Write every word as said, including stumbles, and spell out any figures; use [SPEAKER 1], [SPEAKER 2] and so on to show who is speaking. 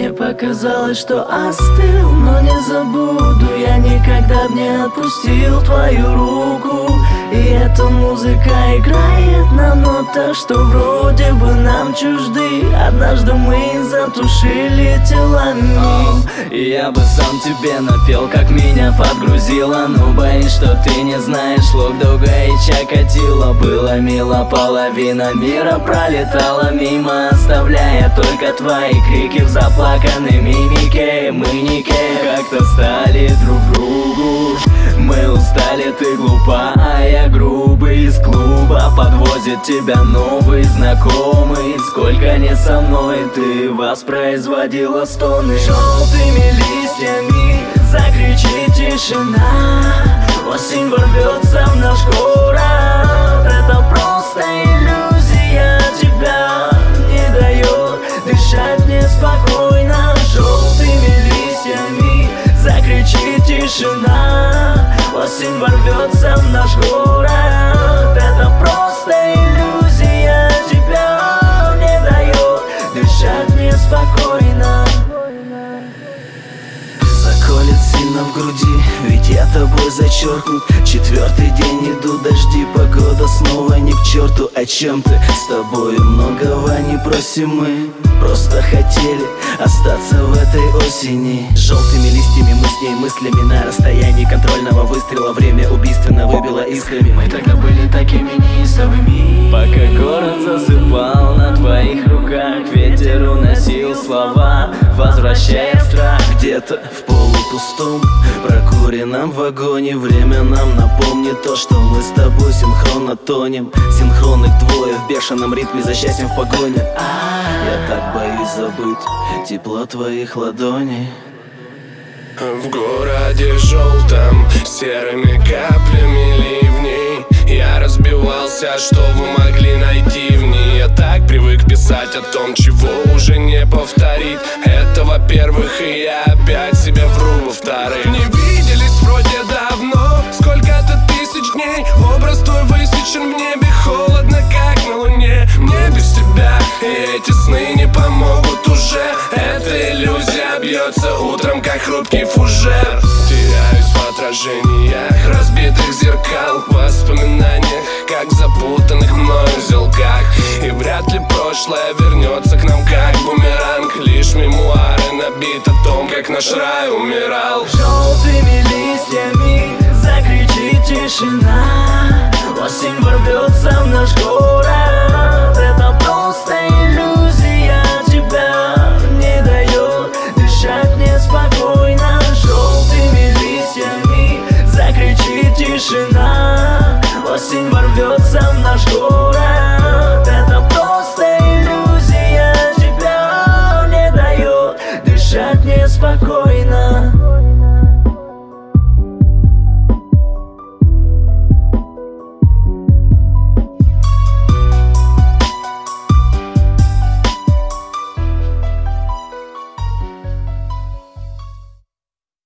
[SPEAKER 1] Мне показалось, что остыл, но не забуду. Я никогда б не отпустил твою руку. И эта музыка играет на нотах, что вроде бы нам чужды. Однажды мы затушили телами.
[SPEAKER 2] И я бы сам тебе напел, как меня подгрузило. Но боюсь, что ты не знаешь слог Дога и Чикатило. Было мило, половина мира пролетала мимо, оставляя только твои крики в заплаканной мимике. Мы никем как-то стали друг другу. Мы устали, ты глупа, а я грубый. Из клуба подвозит тебя новый знакомый. Сколько не со мной ты воспроизводила стоны.
[SPEAKER 1] Желтыми листьями закричит тишина. Осень ворвется в наш город. Это просто иллюзия, тебя не дает дышать неспокойно. Желтыми листьями закричит тишина. Осень ворвется в наш город. Это просто иллюзия, тебя не дает дышать неспокойно.
[SPEAKER 2] Заколет сильно в груди, ведь я тобой зачеркнут. Четвертый день идут дожди, погода снова не к черту. О чем ты? С тобою многого не просим мы. Просто хотели остаться в этой осени. Желтыми листьями мы с ней мыслями на расстоянии контрольного выстрела. Время убийственно выбило искрами.
[SPEAKER 1] Мы тогда были такими неистовыми.
[SPEAKER 2] Пока город засыпал на твоих руках, ветер уносил слова, возвращая страх. Где-то в полупустом прокуренном вагоне время нам напомнит то, что мы с тобой синхронно тонем. Синхронных двое в бешеном ритме за счастьем в погоне. Я так боюсь забыть тепло твоих ладоней.
[SPEAKER 3] В городе желтом серыми каплями ливней я разбивался, что вы могли найти в ней. Я так привык писать о том, чего уже не повторить. Это во-первых, и я опять себе вру во-вторых. Не виделись вроде давно, сколько-то тысяч дней. Образ твой высечен в небе, холодно, как на луне. Мне без тебя и эти сны не помогут уже. Эта иллюзия бьется утром, как хрупкий фужер. Теряюсь в отражениях разбитых зеркал, в воспоминаниях, как запутанных мною узелках. И вряд ли прошлое вернется к нам, как бумеранг. Лишь мемуары набит о том, как наш рай умирал.
[SPEAKER 1] Желтыми листьями закричит тишина. Осень ворвется в наш город. Это